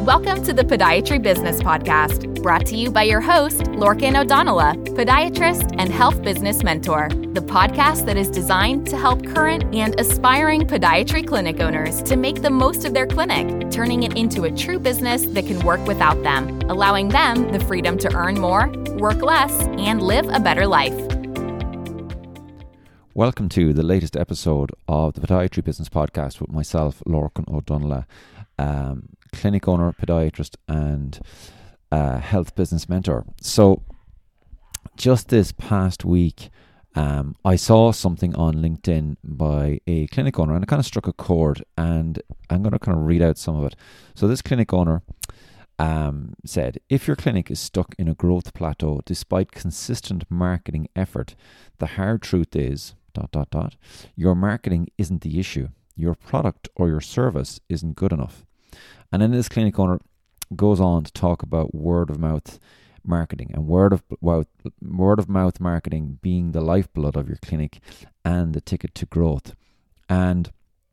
Welcome to the Podiatry Business Podcast, brought to you by your host, Lorcan O'Donnell, podiatrist and health business mentor. The podcast that is designed to help current and aspiring podiatry clinic owners to make the most of their clinic, turning it into a true business that can work without them, allowing them the freedom to earn more, work less, and live a better life. Welcome to the latest episode of the Podiatry Business Podcast with myself, Lorcan O'Donnell, clinic owner, podiatrist, and health business mentor. So, just this past week, I saw something on LinkedIn by a clinic owner, and it kind of struck a chord, and I'm going to kind of read out some of it. So, this clinic owner said, if your clinic is stuck in a growth plateau despite consistent marketing effort, the hard truth is, your marketing isn't the issue. Your product or your service isn't good enough. And then this clinic owner goes on to talk about word of mouth marketing, and word of mouth marketing being the lifeblood of your clinic and the ticket to growth. And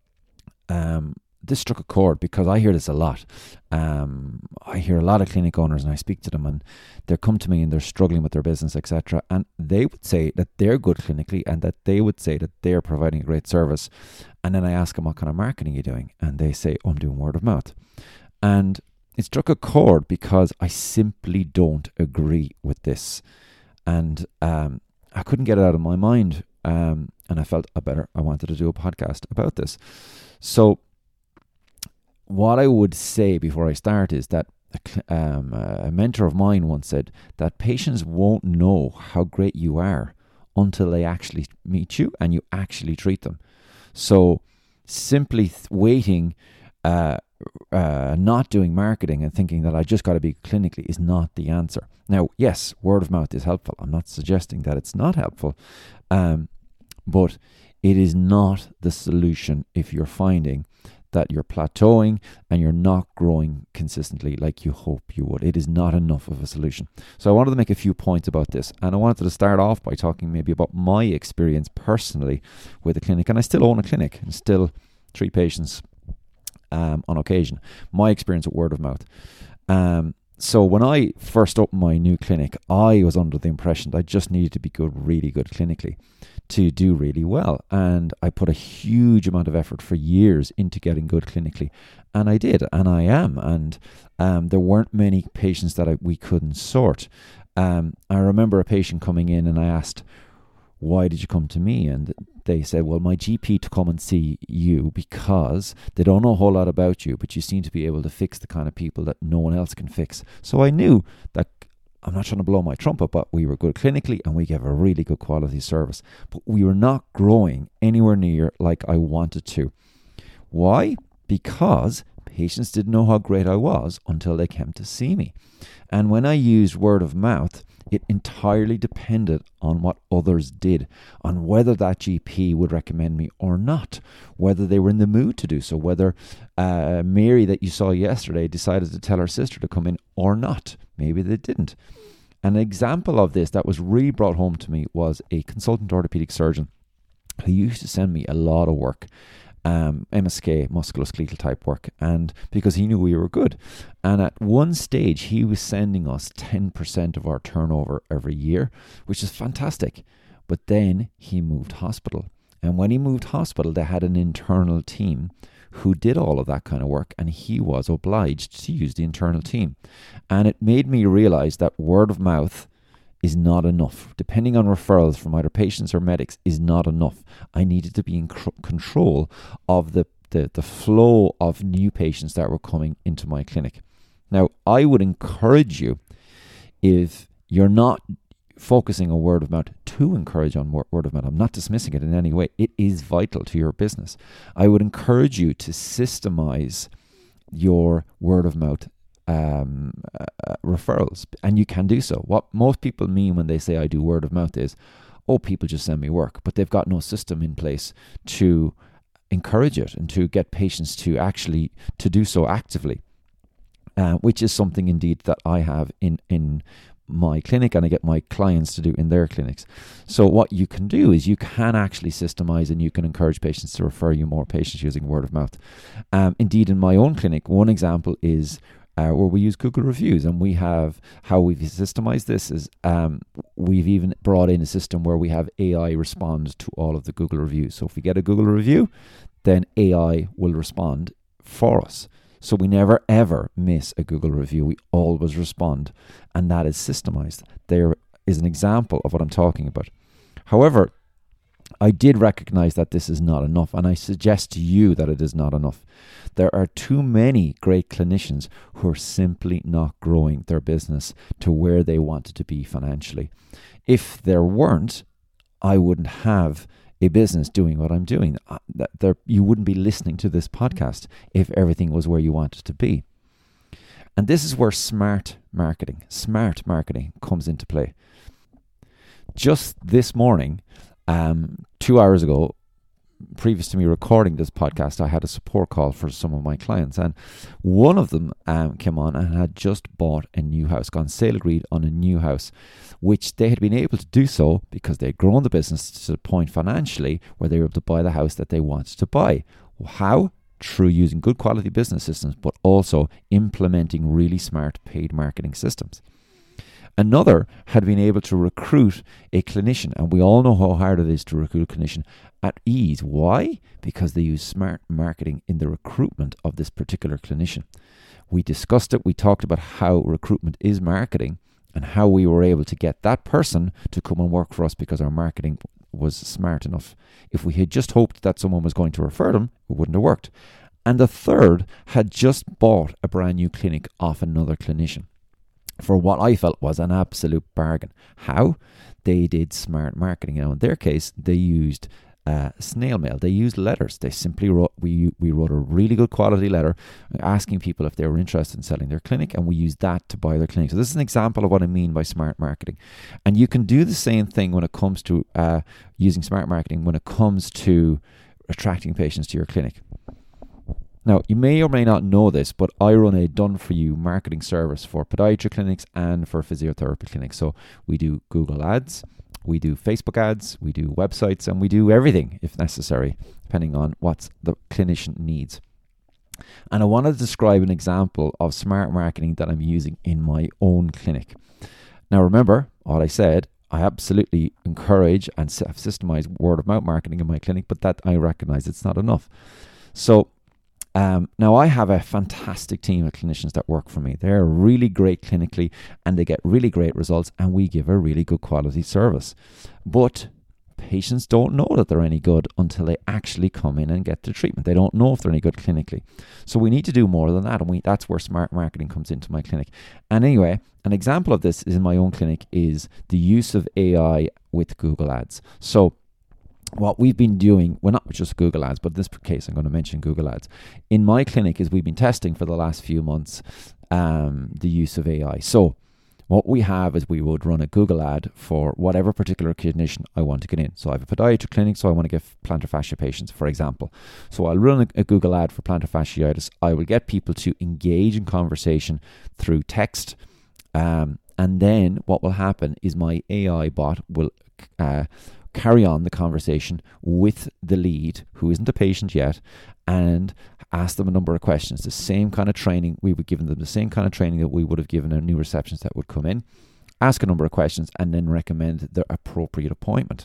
this struck a chord because I hear this a lot. I hear a lot of clinic owners, and I speak to them, and they come to me and they're struggling with their business, etc. And they would say that they're good clinically, and that they would say that they're providing a great service. And then I ask them, what kind of marketing are you doing? And they say, I'm doing word of mouth. And it struck a chord because I simply don't agree with this. And I couldn't get it out of my mind. And I felt I wanted to do a podcast about this. So what I would say before I start is that a mentor of mine once said that patients won't know how great you are until they actually meet you and you actually treat them. So simply waiting, not doing marketing and thinking that I just got to be clinically is not the answer. Now, yes, word of mouth is helpful. I'm not suggesting that it's not helpful, but it is not the solution if you're finding that you're plateauing and you're not growing consistently like you hope you would. It is not enough of a solution. So I wanted to make a few points about this, and I wanted to start off by talking maybe about my experience personally with a clinic. And I still own a clinic and still treat patients on occasion. My experience with word of mouth. So when I first opened my new clinic, I was under the impression that I just needed to be really good clinically to do really well. And I put a huge amount of effort for years into getting good clinically. And I did, and I am. And there weren't many patients that we couldn't sort. I remember a patient coming in, and I asked, why did you come to me? And they said, well, my GP to come and see you because they don't know a whole lot about you, but you seem to be able to fix the kind of people that no one else can fix. So I knew that, I'm not trying to blow my trumpet, but we were good clinically and we gave a really good quality service. But we were not growing anywhere near like I wanted to. Why? Because patients didn't know how great I was until they came to see me. And when I used word of mouth, it entirely depended on what others did, on whether that GP would recommend me or not, whether they were in the mood to do so, whether Mary that you saw yesterday decided to tell her sister to come in or not. Maybe they didn't. An example of this that was really brought home to me was a consultant orthopedic surgeon who used to send me a lot of work. MSK, musculoskeletal type work, and because he knew we were good. And at one stage he was sending us 10% of our turnover every year, which is fantastic. But then he moved hospital, and when he moved hospital they had an internal team who did all of that kind of work, and he was obliged to use the internal team. And it made me realize that word of mouth is not enough. Depending on referrals from either patients or medics is not enough. I needed to be in control of the flow of new patients that were coming into my clinic. Now, I would encourage you, if you're not focusing on word of mouth, to encourage on word of mouth. I'm not dismissing it in any way. It is vital to your business. I would encourage you to systemize your word of mouth referrals, and you can do so. What most people mean when they say I do word of mouth is, oh, people just send me work, but they've got no system in place to encourage it and to get patients to actually to do so actively, which is something indeed that I have in my clinic, and I get my clients to do in their clinics. So what you can do is you can actually systemize, and you can encourage patients to refer you more patients using word of mouth. Indeed, in my own clinic, one example is where we use Google reviews, and we have how we've systemized this is we've even brought in a system where we have AI respond to all of the Google reviews. So if we get a Google review, then AI will respond for us. So we never ever miss a Google review. We always respond, and that is systemized. There is an example of what I'm talking about. However, I did recognize that this is not enough, and I suggest to you that it is not enough. There are too many great clinicians who are simply not growing their business to where they wanted to be financially. If there weren't, I wouldn't have a business doing what I'm doing. You wouldn't be listening to this podcast if everything was where you wanted to be. And this is where smart marketing comes into play. Just this morning, 2 hours ago, previous to me recording this podcast, I had a support call for some of my clients, and one of them came on and had just bought a new house, gone sale agreed on a new house, which they had been able to do so because they had grown the business to the point financially where they were able to buy the house that they wanted to buy. How? Through using good quality business systems, but also implementing really smart paid marketing systems. Another had been able to recruit a clinician, and we all know how hard it is to recruit a clinician at ease. Why? Because they use smart marketing in the recruitment of this particular clinician. We discussed it. We talked about how recruitment is marketing and how we were able to get that person to come and work for us because our marketing was smart enough. If we had just hoped that someone was going to refer them, it wouldn't have worked. And the third had just bought a brand new clinic off another clinician for what I felt was an absolute bargain. How? They did smart marketing. Now, in their case, they used snail mail. They used letters. They simply wrote, we wrote a really good quality letter asking people if they were interested in selling their clinic, and we used that to buy their clinic. So this is an example of what I mean by smart marketing. And you can do the same thing when it comes to using smart marketing when it comes to attracting patients to your clinic. Now, you may or may not know this, but I run a done-for-you marketing service for podiatry clinics and for physiotherapy clinics. So we do Google ads, we do Facebook ads, we do websites, and we do everything if necessary, depending on what the clinician needs. And I want to describe an example of smart marketing that I'm using in my own clinic. Now, remember what I said. I absolutely encourage and have systemized word-of-mouth marketing in my clinic, but that I recognize it's not enough. So now I have a fantastic team of clinicians that work for me. They're really great clinically and they get really great results, and we give a really good quality service. But patients don't know that they're any good until they actually come in and get the treatment. They don't know if they're any good clinically. So we need to do more than that, and that's where smart marketing comes into my clinic. And anyway, an example of this is in my own clinic is the use of AI with Google Ads. So what we've been doing, well, not just Google Ads, but in this case, I'm going to mention Google Ads. In my clinic is we've been testing for the last few months the use of AI. So what we have is we would run a Google ad for whatever particular condition I want to get in. So I have a podiatry clinic, so I want to get plantar fascia patients, for example. So I'll run a Google ad for plantar fasciitis. I will get people to engage in conversation through text. And then what will happen is my AI bot will carry on the conversation with the lead, who isn't a patient yet, and ask them a number of questions. The same kind of training, we would give them the same kind of training that we would have given a new receptionist that would come in, ask a number of questions, and then recommend the appropriate appointment.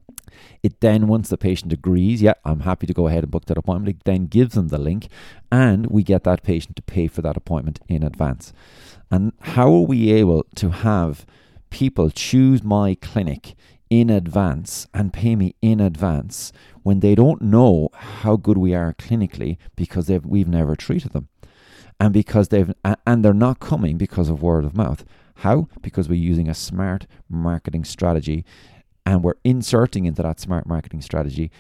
It then, once the patient agrees, yeah, I'm happy to go ahead and book that appointment, it then gives them the link, and we get that patient to pay for that appointment in advance. And how are we able to have people choose my clinic in advance and pay me in advance when they don't know how good we are clinically because we've never treated them, and because they're not coming because of word of mouth? How? Because we're using a smart marketing strategy, and we're inserting into that smart marketing strategy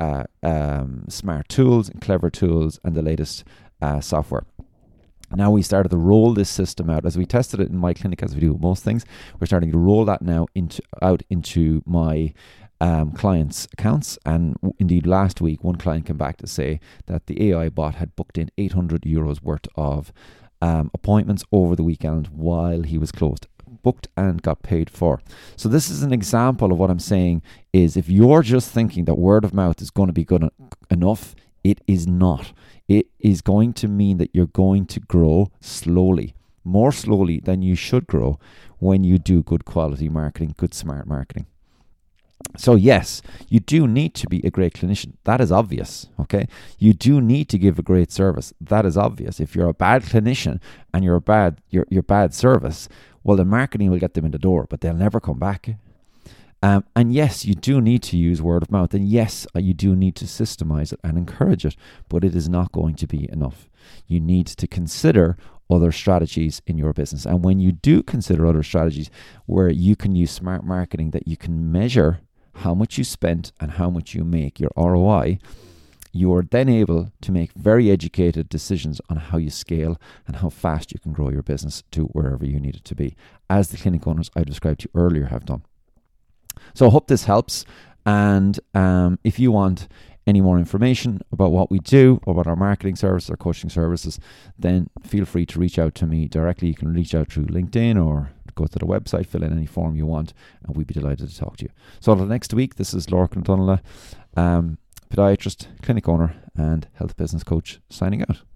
smart tools and clever tools and the latest software. Now we started to roll this system out as we tested it in my clinic, as we do with most things. We're starting to roll that now out into my clients' accounts. And indeed, last week, one client came back to say that the AI bot had booked in €800 worth of appointments over the weekend while he was closed. Booked and got paid for. So this is an example of what I'm saying is if you're just thinking that word of mouth is going to be good enough, It is not. It is going to mean that you're going to grow slowly, more slowly than you should grow when you do good quality marketing, good smart marketing. So yes, you do need to be a great clinician. That is obvious, okay? You do need to give a great service. That is obvious. If you're a bad clinician and you're bad service, well, the marketing will get them in the door, but they'll never come back. And yes, you do need to use word of mouth. And yes, you do need to systemize it and encourage it, but it is not going to be enough. You need to consider other strategies in your business. And when you do consider other strategies where you can use smart marketing, that you can measure how much you spent and how much you make, your ROI, you are then able to make very educated decisions on how you scale and how fast you can grow your business to wherever you need it to be, as the clinic owners I described to you earlier have done. So I hope this helps. And if you want any more information about what we do, or about our marketing service or coaching services, then feel free to reach out to me directly. You can reach out through LinkedIn or go to the website, fill in any form you want, and we'd be delighted to talk to you. So until next week, this is Lorcan O'Donoghue, podiatrist, clinic owner, and health business coach, signing out.